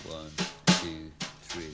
1, 2, 3.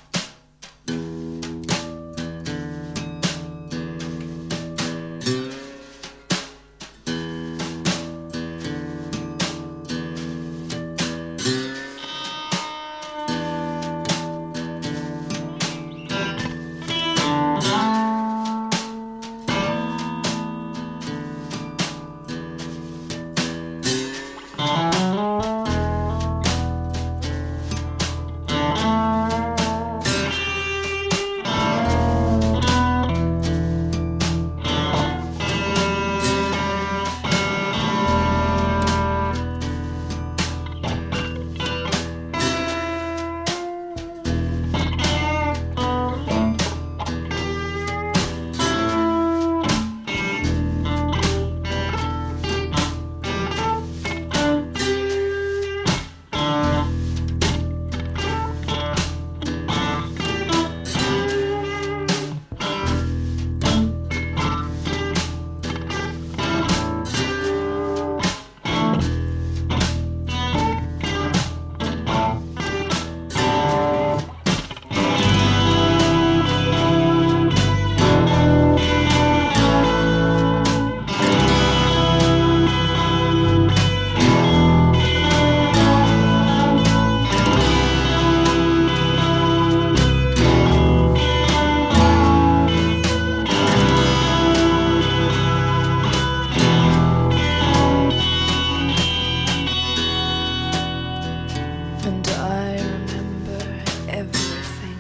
And I remember everything.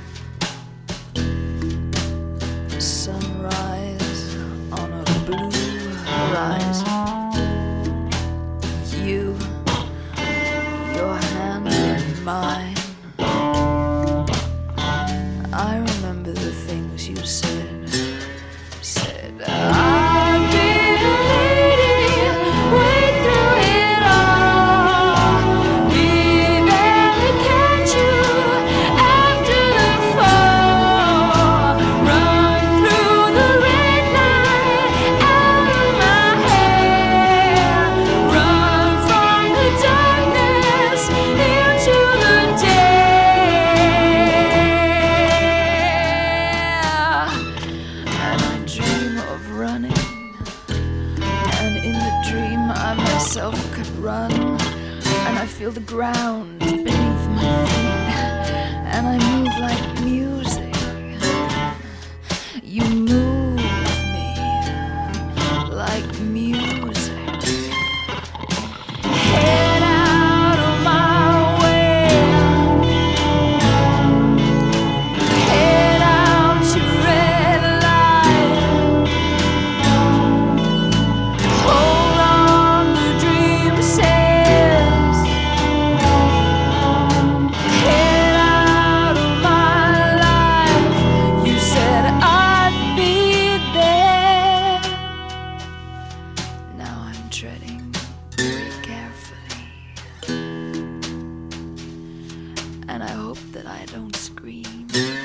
Sunrise on a blue horizon. You, your hand in mine. I remember the things you said. I'd be a lady, wait through it all. Be there to catch you after the fall. Run through the red light out of my hair. Run from the darkness into the day. And I dream of running, and in the dream I myself could run, and I feel the ground beneath my feet, and I move like music. You move me like music. Head out of my way. Head out to red light. Hold on, the dream says. Head out of my life. You said I'd be there. Now I'm treading very carefully, and I hope that I don't scream.